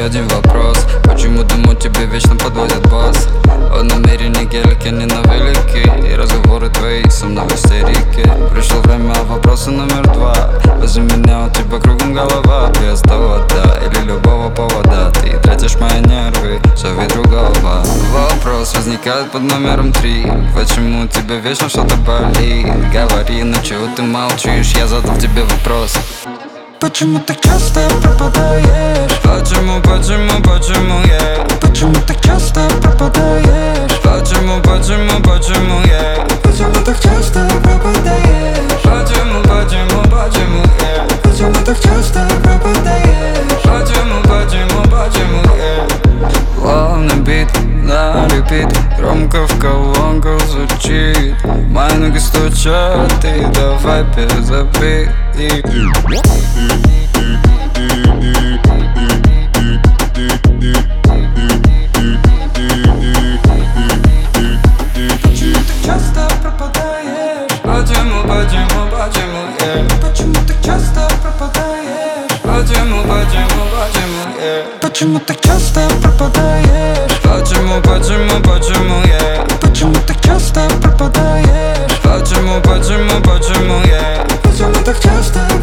один вопрос: почему думаю, тебе вечно подводит босс? О намерении гелики не на велике, и разговоры твои со мной в истерике. Пришло время вопроса номер два: возле меня у тебя кругом голова. Без довода или любого повода ты тратишь мои нервы, зови другого. Вопрос возникает под номером 3: почему тебе вечно что-то болит? Говори, ну чего ты молчишь? Я задал тебе вопрос: почему так часто пропадаешь? Почему, yeah? Почему так часто пропадаешь? Почему, yeah? Почему так часто пропадаешь? Почему, yeah? Почему так часто пропадаешь? Почему, yeah? Главный бит на репит, громко в колонках звучит. Мои ноги стучат, и давай перезабей. Часто пропадаешь? Почему, yeah? Почему так часто пропадаешь? Почему, yeah? Почему так часто пропадаешь? Почему, yeah? Почему так часто пропадаешь? Почему, yeah? Почему так часто